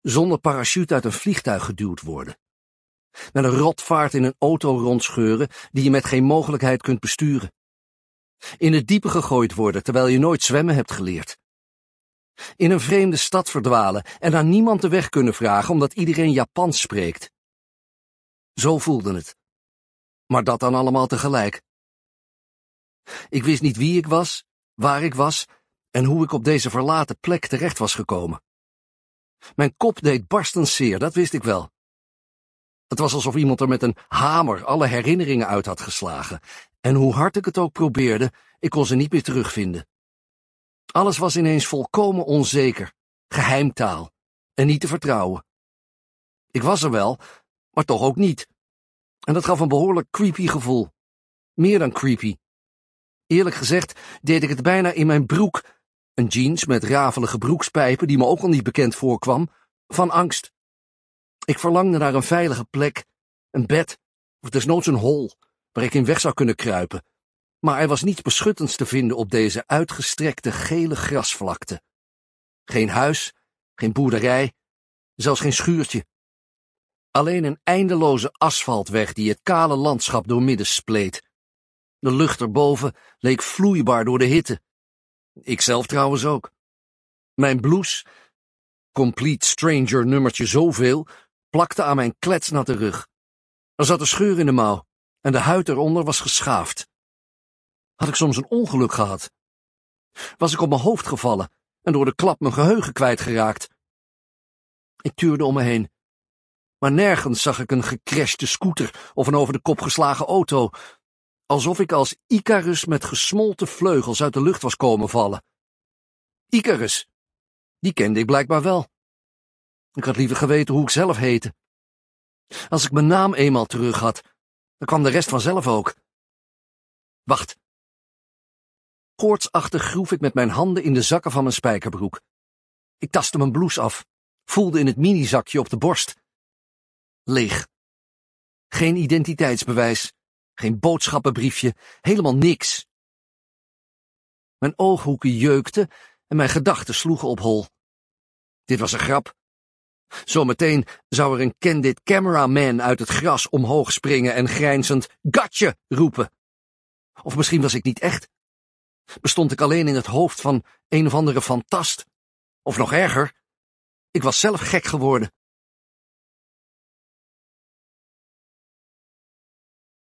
zonder parachute uit een vliegtuig geduwd worden. Met een rotvaart in een auto rondscheuren die je met geen mogelijkheid kunt besturen. In het diepe gegooid worden terwijl je nooit zwemmen hebt geleerd. In een vreemde stad verdwalen en aan niemand de weg kunnen vragen omdat iedereen Japans spreekt. Zo voelde het. Maar dat dan allemaal tegelijk. Ik wist niet wie ik was, waar ik was en hoe ik op deze verlaten plek terecht was gekomen. Mijn kop deed barstens zeer, dat wist ik wel. Het was alsof iemand er met een hamer alle herinneringen uit had geslagen, en hoe hard ik het ook probeerde, ik kon ze niet meer terugvinden. Alles was ineens volkomen onzeker, geheimtaal, en niet te vertrouwen. Ik was er wel, maar toch ook niet. En dat gaf een behoorlijk creepy gevoel. Meer dan creepy. Eerlijk gezegd deed ik het bijna in mijn broek, een jeans met rafelige broekspijpen die me ook al niet bekend voorkwam, van angst. Ik verlangde naar een veilige plek, een bed, of desnoods een hol, waar ik in weg zou kunnen kruipen. Maar er was niets beschuttends te vinden op deze uitgestrekte gele grasvlakte. Geen huis, geen boerderij, zelfs geen schuurtje. Alleen een eindeloze asfaltweg die het kale landschap doormidden spleet. De lucht erboven leek vloeibaar door de hitte. Ikzelf trouwens ook. Mijn blouse, Complete Stranger nummertje zoveel, plakte aan mijn kletsnatte rug. Er zat een scheur in de mouw en de huid eronder was geschaafd. Had ik soms een ongeluk gehad? Was ik op mijn hoofd gevallen en door de klap mijn geheugen kwijtgeraakt? Ik tuurde om me heen, maar nergens zag ik een gecrashte scooter of een over de kop geslagen auto, alsof ik als Icarus met gesmolten vleugels uit de lucht was komen vallen. Icarus, die kende ik blijkbaar wel. Ik had liever geweten hoe ik zelf heette. Als ik mijn naam eenmaal terug had, dan kwam de rest vanzelf ook. Wacht. Koortsachtig groef ik met mijn handen in de zakken van mijn spijkerbroek. Ik tastte mijn blouse af, voelde in het minizakje op de borst. Leeg. Geen identiteitsbewijs, geen boodschappenbriefje, helemaal niks. Mijn ooghoeken jeukten en mijn gedachten sloegen op hol. Dit was een grap. Zometeen zou er een candid cameraman uit het gras omhoog springen en grijnzend "Gotcha" roepen. Of misschien was ik niet echt. Bestond ik alleen in het hoofd van een of andere fantast? Of nog erger, ik was zelf gek geworden.